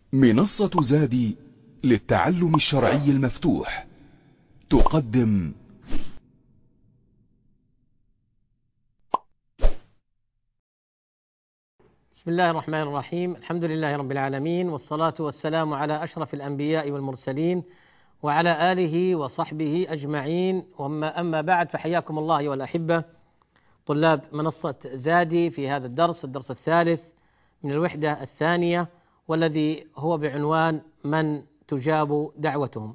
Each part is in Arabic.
منصة زادي للتعلم الشرعي المفتوح تقدم بسم الله الرحمن الرحيم. الحمد لله رب العالمين، والصلاة والسلام على أشرف الأنبياء والمرسلين وعلى آله وصحبه أجمعين، أما بعد، فحياكم الله أيها الأحبة طلاب منصة زادي في هذا الدرس الثالث من الوحدة الثانية، والذي هو بعنوان من تجاب دعوتهم.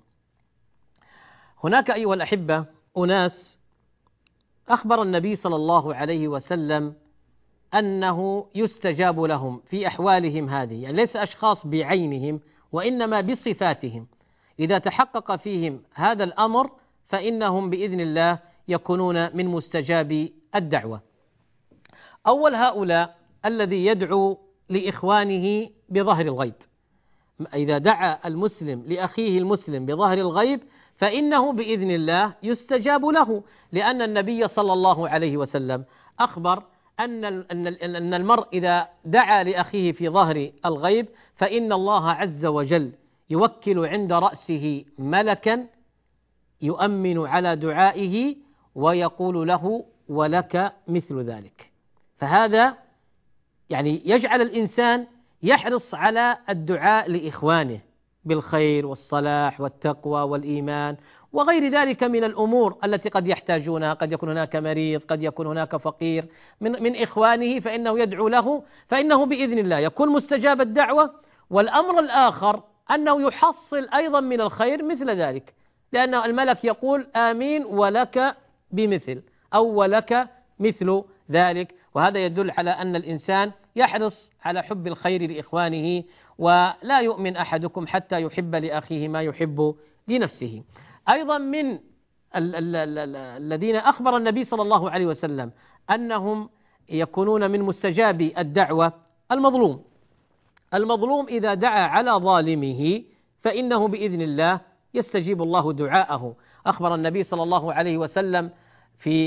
هناك أيها الأحبة أناس أخبر النبي صلى الله عليه وسلم أنه يستجاب لهم في أحوالهم هذه، يعني ليس أشخاص بعينهم وإنما بصفاتهم، إذا تحقق فيهم هذا الأمر فإنهم بإذن الله يكونون من مستجابي الدعوة. أول هؤلاء الذي يدعو لإخوانه بظهر الغيب. إذا دعا المسلم لأخيه المسلم بظهر الغيب فإنه بإذن الله يستجاب له، لأن النبي صلى الله عليه وسلم أخبر أن المرء إذا دعا لأخيه في ظهر الغيب فإن الله عز وجل يوكل عند رأسه ملكا يؤمن على دعائه ويقول له ولك مثل ذلك. فهذا يعني يجعل الإنسان يحرص على الدعاء لإخوانه بالخير والصلاح والتقوى والإيمان وغير ذلك من الأمور التي قد يحتاجونها. قد يكون هناك مريض، قد يكون هناك فقير من إخوانه، فإنه يدعو له فإنه بإذن الله يكون مستجاب الدعوة. والأمر الآخر أنه يحصل أيضا من الخير مثل ذلك، لأن الملك يقول آمين ولك بمثل أو ولك مثل ذلك. وهذا يدل على أن الإنسان يحرص على حب الخير لإخوانه، ولا يؤمن أحدكم حتى يحب لأخيه ما يحب لنفسه. أيضا من الذين أخبر النبي صلى الله عليه وسلم أنهم يكونون من مستجاب الدعوة المظلوم إذا دعا على ظالمه فإنه بإذن الله يستجيب الله دعاءه. أخبر النبي صلى الله عليه وسلم في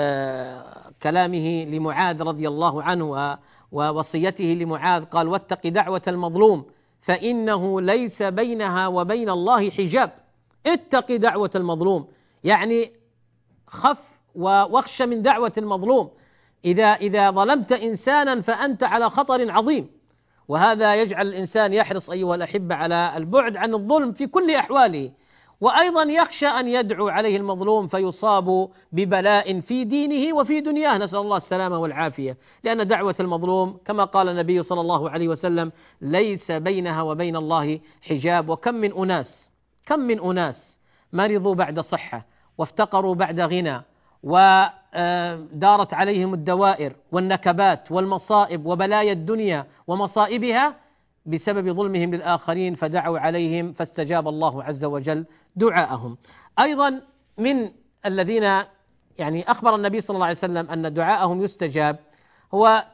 كلامه لمعاذ رضي الله عنه ووصيته لمعاذ، قال: واتق دعوة المظلوم فإنه ليس بينها وبين الله حجاب. اتق دعوة المظلوم، يعني خف واخش من دعوة المظلوم. إذا ظلمت إنسانا فأنت على خطر عظيم، وهذا يجعل الإنسان يحرص أيها الأحبة على البعد عن الظلم في كل أحواله، وأيضا يخشى أن يدعو عليه المظلوم فيصاب ببلاء في دينه وفي دنياه، نسأل الله السلامة والعافية، لأن دعوة المظلوم كما قال النبي صلى الله عليه وسلم ليس بينها وبين الله حجاب. وكم من أناس مرضوا بعد صحة، وافتقروا بعد غنى، ودارت عليهم الدوائر والنكبات والمصائب وبلايا الدنيا ومصائبها بسبب ظلمهم للآخرين، فدعوا عليهم فاستجاب الله عز وجل دعاءهم. أيضا من الذين يعني أخبر النبي صلى الله عليه وسلم أن دعاءهم يستجاب هو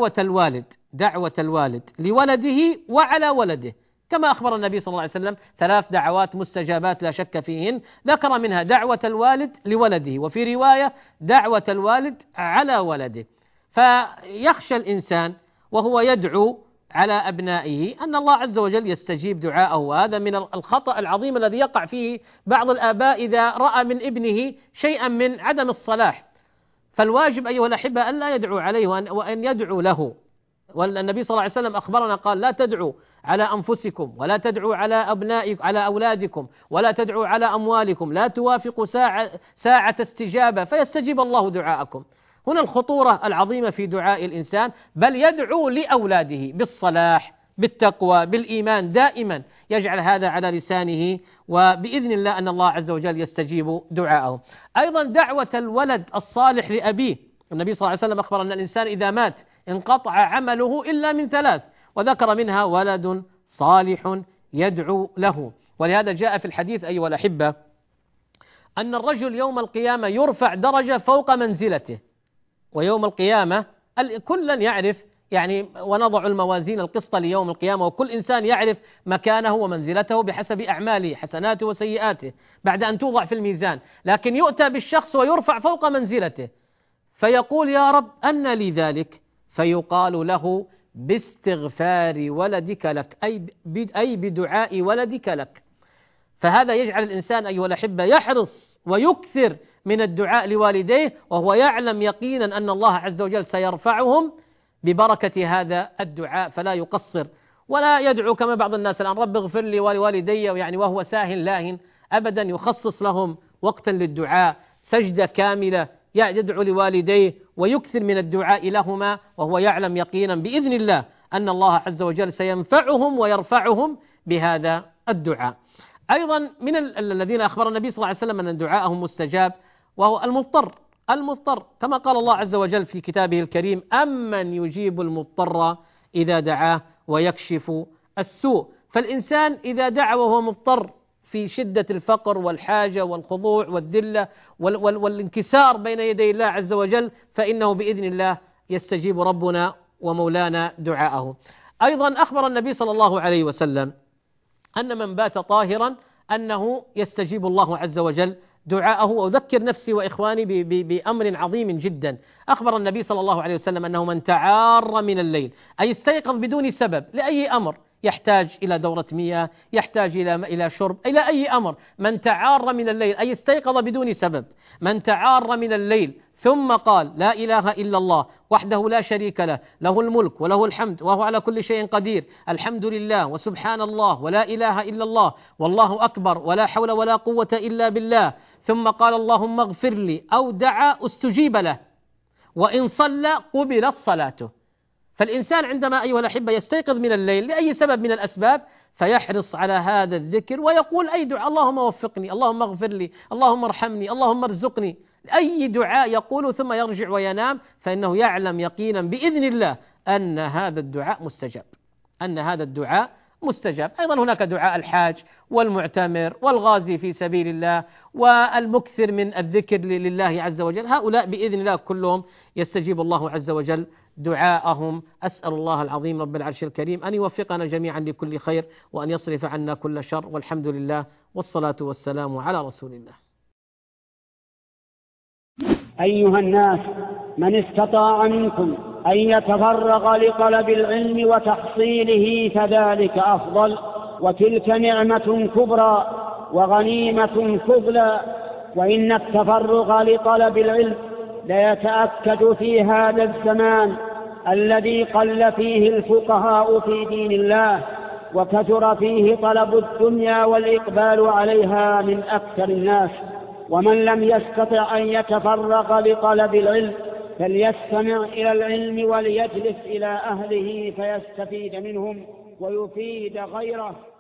دعوة الوالد لولده وعلى ولده، كما أخبر النبي صلى الله عليه وسلم 3 دعوات مستجابات لا شك فيهن، ذكر منها دعوة الوالد لولده، وفي رواية دعوة الوالد على ولده. فيخشى الإنسان وهو يدعو على أبنائه أن الله عز وجل يستجيب دعاءه، وهذا من الخطأ العظيم الذي يقع فيه بعض الآباء إذا رأى من ابنه شيئا من عدم الصلاح. فالواجب أيها الأحبة أن لا يدعو عليه وأن يدعو له. والنبي صلى الله عليه وسلم أخبرنا قال: لا تدعوا على أنفسكم، ولا تدعوا على أبنائكم، على أولادكم، ولا تدعوا على أموالكم، لا توافقوا ساعة استجابة فيستجيب الله دعاءكم. هنا الخطورة العظيمة في دعاء الإنسان، بل يدعو لأولاده بالصلاح بالتقوى بالإيمان دائما، يجعل هذا على لسانه، وبإذن الله أن الله عز وجل يستجيب دعاءه. أيضا دعوة الولد الصالح لأبيه. النبي صلى الله عليه وسلم أخبر أن الإنسان إذا مات انقطع عمله إلا من 3، وذكر منها ولد صالح يدعو له. ولهذا جاء في الحديث أيها الأحبة أن الرجل يوم القيامة يرفع درجة فوق منزلته، ويوم القيامة كلا يعرف يعني، ونضع الموازين القسط ليوم القيامة، وكل إنسان يعرف مكانه ومنزلته بحسب أعماله حسناته وسيئاته بعد أن توضع في الميزان. لكن يؤتى بالشخص ويرفع فوق منزلته فيقول: يا رب أن لي ذلك؟ فيقال له: باستغفار ولدك لك، أي بدعاء ولدك لك. فهذا يجعل الإنسان أيها الأحبة يحرص ويكثر من الدعاء لوالديه، وهو يعلم يقينا أن الله عز وجل سيرفعهم ببركة هذا الدعاء، فلا يقصر ولا يدعو كما بعض الناس الآن رب اغفر لي ولوالدي، يعني وهو ساهن لاهن أبدا، يخصص لهم وقتا للدعاء، سجدة كاملة يدعو لوالديه ويكثر من الدعاء لهما، وهو يعلم يقينا بإذن الله أن الله عز وجل سينفعهم ويرفعهم بهذا الدعاء. أيضا من الذين أخبر النبي صلى الله عليه وسلم أن دعاءهم مستجاب وهو المضطر كما قال الله عز وجل في كتابه الكريم: أمن يجيب المضطر إذا دعاه ويكشف السوء. فالإنسان إذا دعا وهو مضطر في شدة الفقر والحاجة والخضوع والذلة والانكسار بين يدي الله عز وجل، فإنه بإذن الله يستجيب ربنا ومولانا دعاءه. أيضا أخبر النبي صلى الله عليه وسلم أن من بات طاهرا أنه يستجيب الله عز وجل دعاءه. وأذكر نفسي وإخواني بأمر عظيم جدا. أخبر النبي صلى الله عليه وسلم أنه من تعار من الليل، أي استيقظ بدون سبب لأي أمر، يحتاج إلى دورة مياه، يحتاج إلى شرب، إلى أي أمر، من تعار من الليل أي استيقظ بدون سبب، من تعار من الليل ثم قال: لا إله إلا الله وحده لا شريك له، له الملك وله الحمد وهو على كل شيء قدير، الحمد لله وسبحان الله ولا إله إلا الله والله أكبر ولا حول ولا قوة إلا بالله، ثم قال: اللهم اغفر لي، أو دعا استجيب له، وإن صلى قبلت صلاته. فالإنسان عندما أيها الأحبة يستيقظ من الليل لأي سبب من الأسباب فيحرص على هذا الذكر ويقول أي دعاء: اللهم وفقني، اللهم اغفر لي، اللهم ارحمني، اللهم ارزقني، أي دعاء يقول ثم يرجع وينام، فإنه يعلم يقينا بإذن الله أن هذا الدعاء مستجاب. أيضا هناك دعاء الحاج والمعتمر والغازي في سبيل الله والمكثر من الذكر لله عز وجل، هؤلاء بإذن الله كلهم يستجيب الله عز وجل دعاءهم. أسأل الله العظيم رب العرش الكريم أن يوفقنا جميعا لكل خير، وأن يصرف عنا كل شر، والحمد لله والصلاة والسلام على رسول الله. أيها الناس، من استطاع منكم أن يتفرغ لطلب العلم وتحصيله فذلك أفضل، وتلك نعمة كبرى وغنيمة فضلى. وإن التفرغ لطلب العلم ليتأكد في هذا الزمان الذي قل فيه الفقهاء في دين الله، وكثر فيه طلب الدنيا والإقبال عليها من أكثر الناس. ومن لم يستطع أن يتفرغ لطلب العلم فليستمع إلى العلم وليجلس إلى أهله فيستفيد منهم ويفيد غيره.